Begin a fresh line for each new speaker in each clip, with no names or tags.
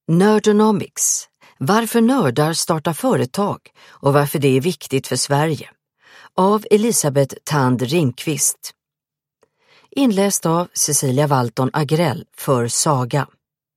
Nerdonomics. Varför nördar startar företag och varför det är viktigt för Sverige. Av Elisabeth Thand Ringqvist. Inläst av Cecilia Walton Agrell för Saga.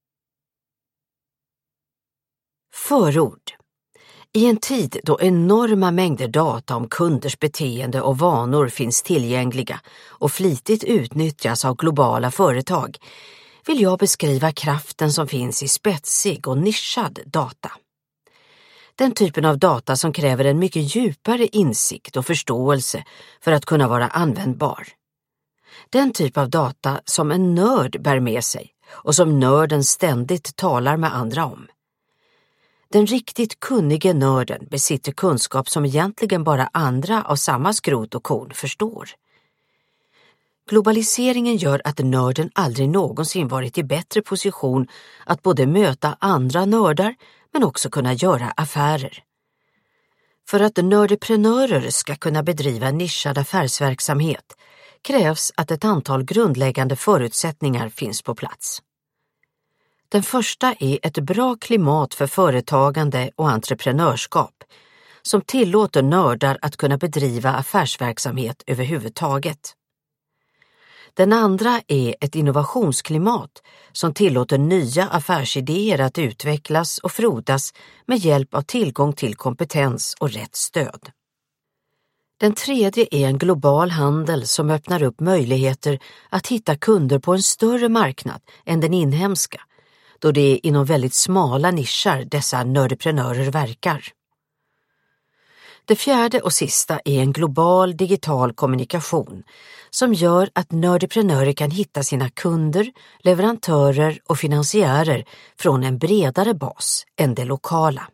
Förord. I en tid då enorma mängder data om kunders beteende och vanor finns tillgängliga och flitigt utnyttjas av globala företag vill jag beskriva kraften som finns i spetsig och nischad data. Den typen av data som kräver en mycket djupare insikt och förståelse för att kunna vara användbar. Den typ av data som en nörd bär med sig och som nörden ständigt talar med andra om. Den riktigt kunnige nörden besitter kunskap som egentligen bara andra av samma skrot och korn förstår. Globaliseringen gör att nörden aldrig någonsin varit i bättre position att både möta andra nördar men också kunna göra affärer. För att nördeprenörer ska kunna bedriva nischad affärsverksamhet krävs att ett antal grundläggande förutsättningar finns på plats. Den första är ett bra klimat för företagande och entreprenörskap som tillåter nördar att kunna bedriva affärsverksamhet överhuvudtaget. Den andra är ett innovationsklimat som tillåter nya affärsidéer att utvecklas och frodas med hjälp av tillgång till kompetens och rätt stöd. Den tredje är en global handel som öppnar upp möjligheter att hitta kunder på en större marknad än den inhemska, då det är inom väldigt smala nischer dessa nördeprenörer verkar. Det fjärde och sista är en global digital kommunikation som gör att nördeprenörer kan hitta sina kunder, leverantörer och finansiärer från en bredare bas än det lokala.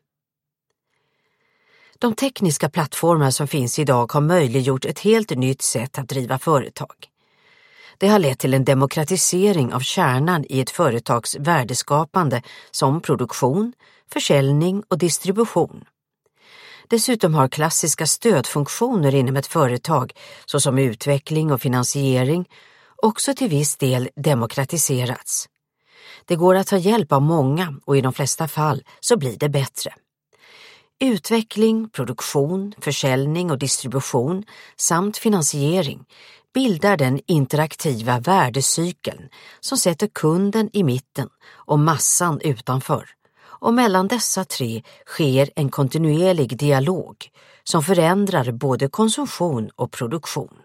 De tekniska plattformar som finns idag har möjliggjort ett helt nytt sätt att driva företag. Det har lett till en demokratisering av kärnan i ett företags värdeskapande som produktion, försäljning och distribution. Dessutom har klassiska stödfunktioner inom ett företag såsom utveckling och finansiering också till viss del demokratiserats. Det går att ta hjälp av många och i de flesta fall så blir det bättre. Utveckling, produktion, försäljning och distribution samt finansiering bildar den interaktiva värdecykeln som sätter kunden i mitten och massan utanför. Och mellan dessa tre sker en kontinuerlig dialog som förändrar både konsumtion och produktion.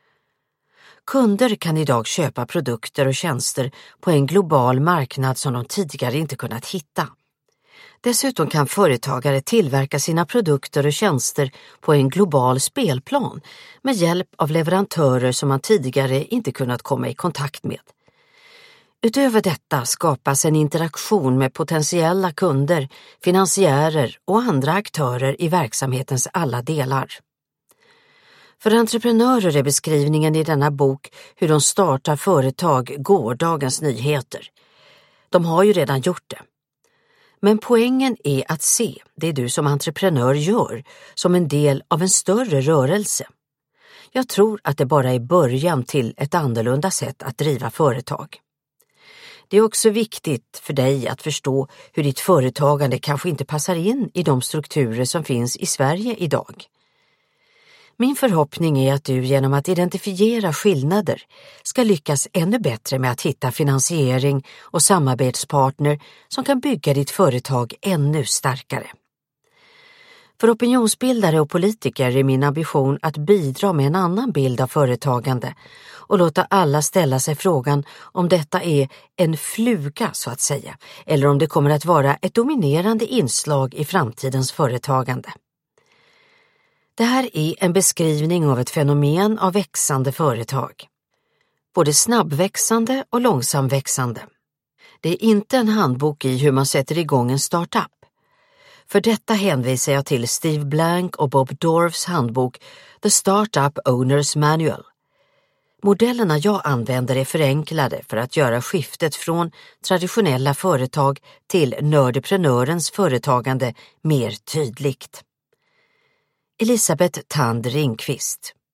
Kunder kan idag köpa produkter och tjänster på en global marknad som de tidigare inte kunnat hitta. Dessutom kan företagare tillverka sina produkter och tjänster på en global spelplan med hjälp av leverantörer som man tidigare inte kunnat komma i kontakt med. Utöver detta skapas en interaktion med potentiella kunder, finansiärer och andra aktörer i verksamhetens alla delar. För entreprenörer är beskrivningen i denna bok hur de startar företag gårdagens nyheter. De har ju redan gjort det. Men poängen är att se det du som entreprenör gör som en del av en större rörelse. Jag tror att det bara är början till ett annorlunda sätt att driva företag. Det är också viktigt för dig att förstå hur ditt företagande kanske inte passar in i de strukturer som finns i Sverige idag. Min förhoppning är att du genom att identifiera skillnader ska lyckas ännu bättre med att hitta finansiering och samarbetspartner som kan bygga ditt företag ännu starkare. För opinionsbildare och politiker är min ambition att bidra med en annan bild av företagande och låta alla ställa sig frågan om detta är en fluga så att säga, eller om det kommer att vara ett dominerande inslag i framtidens företagande. Det här är en beskrivning av ett fenomen av växande företag. Både snabbväxande och långsamväxande. Det är inte en handbok i hur man sätter igång en startup. För detta hänvisar jag till Steve Blank och Bob Dorfs handbok The Startup Owner's Manual. Modellerna jag använder är förenklade för att göra skiftet från traditionella företag till nördeprenörens företagande mer tydligt. Elisabeth Thand Ringqvist.